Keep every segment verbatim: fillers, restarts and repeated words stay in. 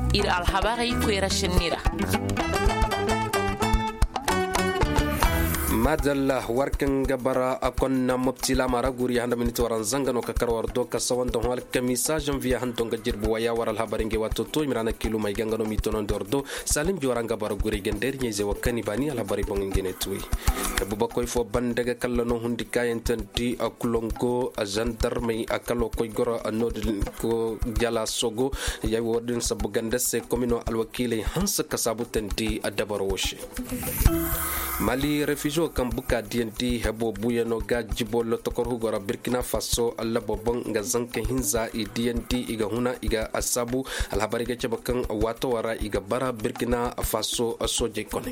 ir alhabari kwera shinira. madalla warkan gabara akon na mubtila mara guri handa miniti waran zangano ka karwar do ka sawan don wal kamisa janvier han don gajir bu waya waral habarin ge wato to mirana kilu mai gangano mitonon dordo salim joran gabara guri gender nye je wakani bani al habari bongin gene tuwi bu bakoy fo bandaga kallano hundi kayen tanti akulongo azantar mai akalo koy goro anodin ko jala sogo ya wodin sabuganda se komino alwakile hansa kasabu tanti adabaro woshi mali refugio kan buka D N D hebo buyano ga jibolo tokor hugora Burkina Faso alla bobon ga zanke hinza i D N D iga huna iga asabu alhabari ga chabakan wato wara iga bara Burkina Faso soje kone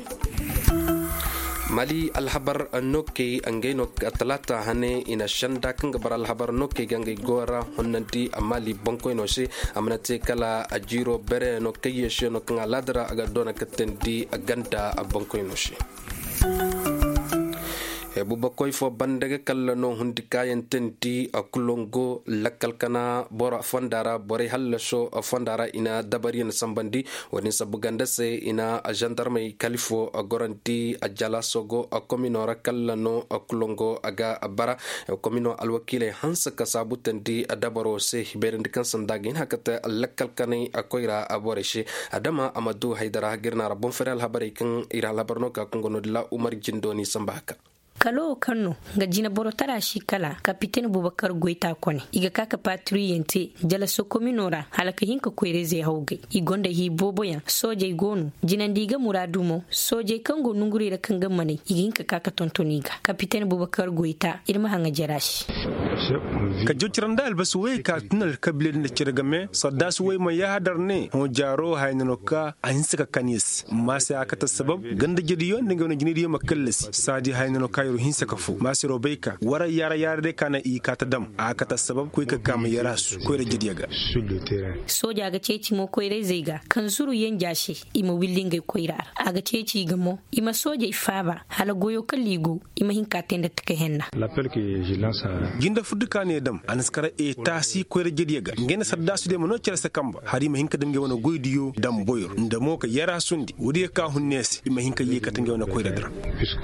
mali alhabar noke angeno talata hane ina shanda kan gabar alhabar noke gange gora honnanti amali bonko no she amnate kala ajiro bere no kayeshe no kan aladra aga dona katendi aganda bonko no she hebu bakoy fo bandaga kala no hundi kayen tenti akulongo lakal kana bora fondara bore hallasho fondara ina dabariyan sambandi woni sabuganda se ina gendarme kalifo goranti ajala sogo akomino rakalla no akulongo aga bara komino alwakile hansa kasabu tenti adabaro se hiberindi kan sandagin hakata lakal kanai akoira aboreshi adama amadu haidara girna rabon feral habari kan ira labarno ka kongono la umar jindoni sambaka kalo kanu ga jina boro tara shi kala kapiten bubakar goita kone iga kaka patruyente jala sokominora halaka hinka koireze hauge igonda hi boboya soje gonu jina ndiga muradumo soje kango nunguri da kanga mane iga hinka kaka tontoniga kapiten bubakar goita irma hanga jarashi ka jociranda albasuwe ka tunal kabile da cirgame saddas way ma ya hadarne ho jaro haynanoka ahinsa kanis masa akata sabab ganda jediyo ninga wona jiniriyo makallasi sadi haynanoka hinsa kafu masiro baika wara yara yara de kana i kata dam akata sabab ko ka kama yarasu ko da jidiyaga soja ga ceci mo ko rezega kan zuru yen jashi ima willinga ko irar aga ceci gamo ima soja ifaba hala goyo kalligo ima hinka tenda take henna l'appel que je lance ginda fuduka ne dam anaskara e tasi ko da jidiyaga ngena saddasu de mo no cersa kamba harima hinka dange wona goydiyo dam boyor ndamo ka yara sundi wodi ka hunnesi ima hinka yekata nge wona ko da dara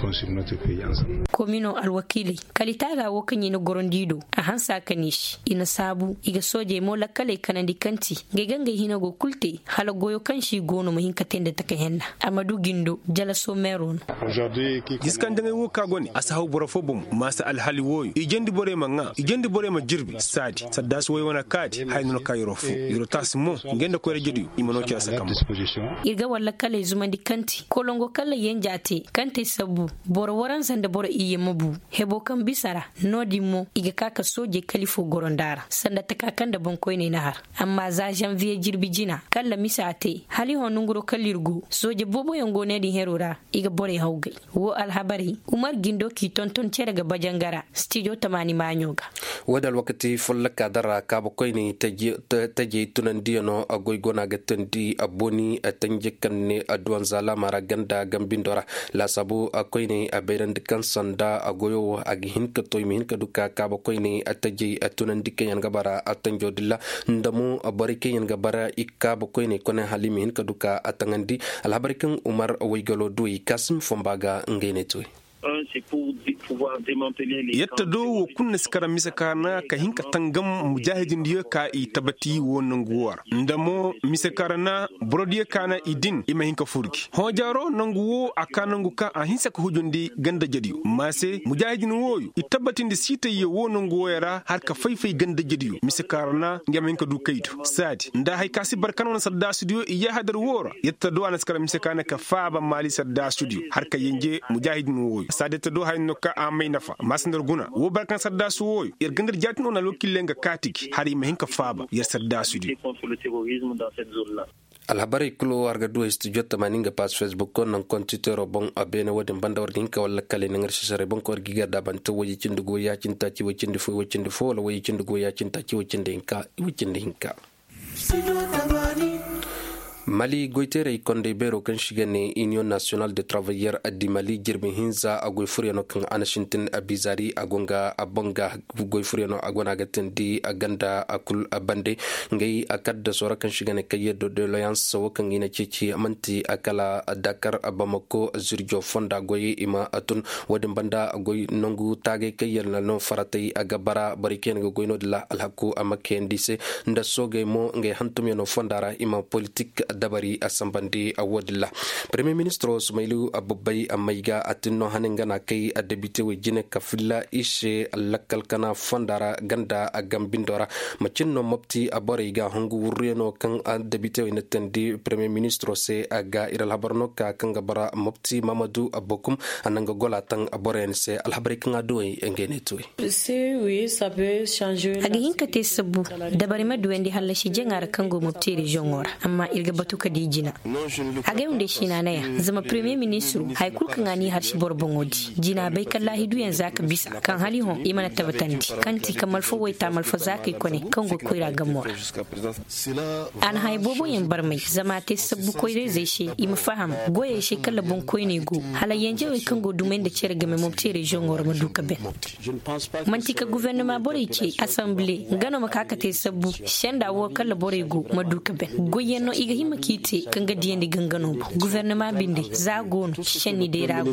komino alwakili kalitaga wokanyi no gorondido a hansa kanish ina sabu iga soje mo lakale kanandi kanti geganga hina go kulte hala goyo kanshi gono mo hinka tende taka henna amadu gindo jala so meron giskan dangai wo kagoni asahu borofo bum masa alhali woyo ijendi bore manga ijendi bore ma jirbi sadi saddas woy wana kati hayno kayrofu yorotas mo ngenda ko rejidi imono kya sakam iga walla kale zumandi kanti kolongo kala yenjate kanti sabu boro waran sanda boro iye mabu hebo kan bisara nodi mo iga kaka soje kalifo gorondara sanda takakanda bonkoy ne nahar amma za janvier jirbi jina kala misate hali honunguro kalirgo soje bobo yongo ne di herora iga bore hawge wo alhabari umar gindo ki tonton cerega bajangara studio tamani manyoga wadal wakati follaka dara ka bokoy ne taje taje tunan diano agoy gona gatandi aboni atanje kanne adwan zala mara ganda gambindora la sabu akoy ne aberan kan sanda agoyo agi hinka toy min ka duka ka bokoy ne ataje atunan dikke yan gabara atanjo dilla ndamu abarike yan gabara ikka bokoy ne kone halimi hinka duka atangandi alhabarikan umar waygalo duyi kasim fombaga ngene toy yetta do wo kunne skara misakana ka hinka tangam mujahidin diyo ka i tabati wonon guwar ndamo misakarana brodiye kana idin ima hinka furki hojaro nanguwo akanangu ka a hinsa ko hujundi ganda jadiyo mase mujahidin woyu i tabati ndi sita ye wonon guwara har ka faifai ganda jadiyo misakarana ngam hinka du kaitu sadi nda hay kasi barkanon sadda studio iya hadar wora yetta do anaskara misakana ka faaba mali sadda studio har ka yenje mujahidin woyu sadeta do hay no ka amay nafa masndar guna wo barkan sadda su woy ir gangar jatno na lokilenga katiki hari mahinka faba ya sadda su di alhabari kulo arga do studio tamaninga pas facebook kon nan kontitero bon abene wadin bandawar dinka walla kale nangar shisare bon ko giga da ban to wayi cindugo ya cinta ci wacindi fo wacindi fo la wayi cindugo ya cinta ci wacindi inka wacindi inka Mali goitere konde bero kan shigane Union Nationale de Travailleurs di Mali jirbi hinza a goifuriano kan anashintin abizari agonga abonga goifuriano agona gaten di aganda akul abande ngai akadda sora kan shigane kayedo de l'alliance wokan ina cici amanti akala Dakar Bamako Zurjo fonda goyi ima atun wadin banda goy nongu tage kayel na no faratay agabara bariken go goyno de la alhaku amaken dise nda soge mo ngai hantum no fondara ima politique dabari asambandi awadilla premier ministre Sumailu Abubai Amaiga atinno hanengana kai adebite wejine kafilla ishe lakal kana fondara ganda agambindora machinno mopti aboriga hongu wurreno kan adebite wenetendi premier ministre se aga iral habarno ka kanga bara mopti Mamadou Abokum ananga gola tang aboren se alhabari kan adoy engene toy c'est oui ça peut changer agi hinkate sabu dabari madwendi halashi jengar kango mopti region ora amma irga batuka dijina aga unde shina naya zama premier ministre hay kulkan ani harshi borbongodi jina bai kallahi duyan zaka bisa kan hali hon imana tabatandi kanti kamal fo wayta mal fo zaka kone kango koira gamora an hay bobo yen barmai zama te sabu koire zai she ima faham goye she kala bon koine go hala yanje way kango dumen da cere game mopti region ora maduka ben mantika gouvernement bore ce assemblée ngano makaka te sabu shenda wo kala bore go maduka ben goyeno iga hima kite kanga diende gangano gouvernement binde zagon shenni de rago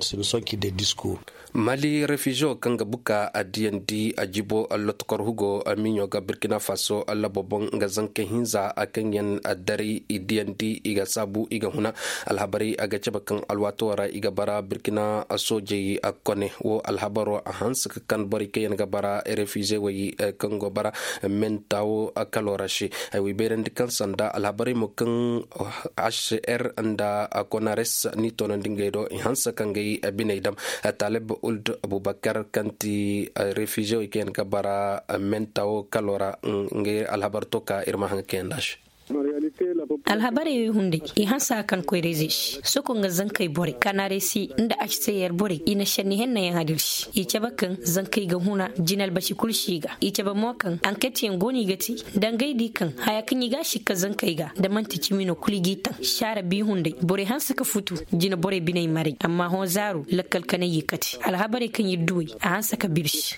Mali refugio kanga buka adiendi ajibo allotkor hugo aminyo ga Burkina Faso alla bobon nga zanke hinza akanyen adari idiendi iga sabu iga huna alhabari aga chabakan alwatora iga bara Burkina asoje akone wo alhabaro ahans kan borike yen ga bara refugio wi kango bara mentawo akalorashi ay wi berend kan sanda alhabari mo kan H R anda akonares ni tonandingedo hansa kangay binaydam talib Ould Abubakar kanti refugio iken kabara mentao kalora nge alhabarto ka irma hankendash alhabari hunde i hansa kan koy rezish soko nga zankai bore kanaresi inda H C R bore ina shanni henna yan hadirshi i cabakan zankai ga huna jinal bashi kulshiga i caba mokan anketi yan goni gati dangai di kan hayakin yi gashi ka zankai ga da mantici mino kuligitan shara bi hunde bore hansa ka futu jina bore binai mari amma hon zaru lakkal kana yi kati alhabari kan yi duwi a hansa ka birshi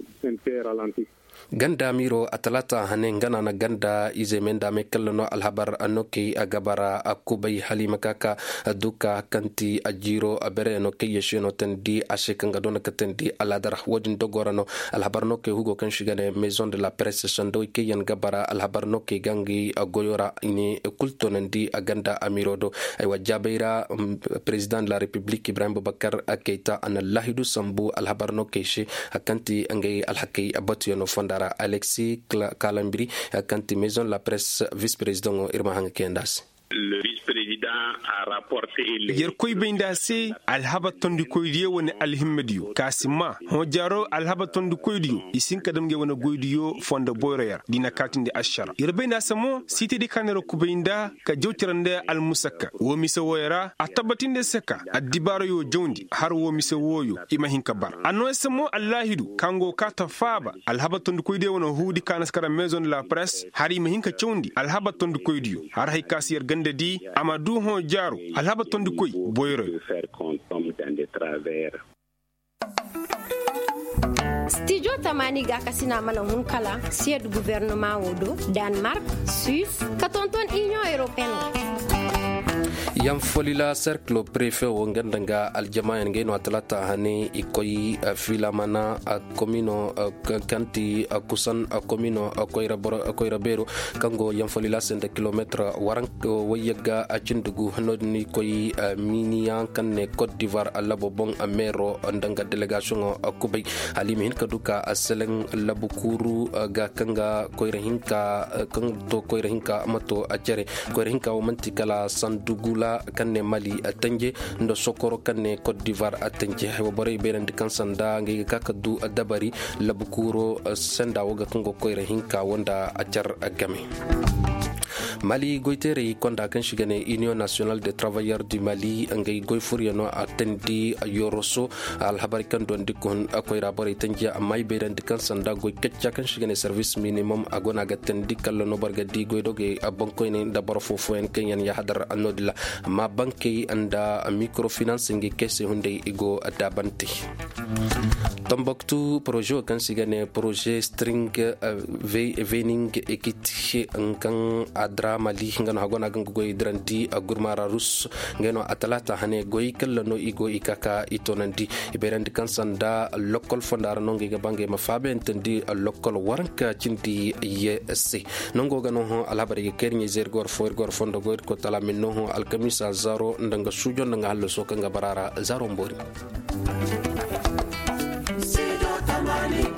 ganda miro atalata hanen gana na ganda izemenda mekalno alhabar anoki agabara akubai halima kaka duka kanti ajiro abere no ke yeshino tendi ashekanga dona katendi aladar wodin dogorano alhabar no ke hugo kan shigane maison de la presse sando ke yan gabara alhabar no ke gangi agoyora ini kultonendi aganda amirodo ay wajabeira um, president de la république Ibrahim Boubacar Keita an lahidu sambu alhabar no ke she akanti angay alhaki abatu no fondara Alexis Kalambiri kanti maison la presse vice-président Irma Hanga Kendas. Le vice-président a rapporté les yer koy benda se alhaba tondi koydiyo woni alhimmediyo kasima ho jaro alhaba tondi koydiyo isin kadam ge wona goydiyo fonda boyrer dina katinde ashara yer benda samo site di kanero kubinda ka jowtirande almusakka wo mise woyra atabatinde seka adibaro yo jondi har wo mise woyo ima hinka bar anno samo allahidu kango kata faba alhaba tondi koydiyo wona hudi kanaskara maison de la presse hari ima hinka chondi alhaba tondi koydiyo har hay kasir di Amadou Hon Jaro alhaba tondi koy boyre studio tamani ga kasina mala hun kala sied gouvernement wodo Denmark Suisse katonton Union Européenne yam folila cercle préfet wongandanga aljamaen ngeno atlata hani ikoyi filamana a komino kanti kusan a komino koyra boro koyra bero kango yam folila sende kilometre warank wayaga a cindugu hanodni koyi minian kanne Côte d'Ivoire alla bobon amero ndanga délégation kubay alimi hinka duka aseleng labukuru ga kanga koyra hinka kanto koyra hinka mato acere koyra hinka o mantikala sandugula kanne Mali atanje ndo sokoro kanne Côte d'Ivoire atanje hay bore berandi kansanda ngi kakadu dabari labukuro senda woga kango koyre hinka wonda acar game Mali goitere konda kan shigane Union Nationale des Travailleurs du Mali ngay goy furiano atendi yoroso al habari kan don dikon akoy rabari tangia amay beran dikan sanda goy kecca kan shigane service minimum agona gatendi kallo no barga di goy doge banko ne da bar fofo en kenyan ya hadar anodila ma banki anda microfinancing kesse hunde igo adabanti. Tombouctou projet kan sigane projet string vening ekiti kan adra mali ngano hagona gan goy drandi agurmara rus ngeno atalata hane goy kallano igo ikaka itonandi iberandi kan sanda local fondar nonge gabange mafabe entendi local waranka cindi yesi nongo gano ho alabari kernye zergor for gor fondo gor ko tala minno ho alkamisa zaro ndanga sujo ndanga hallo soka ngabarara zaro mbori. Money.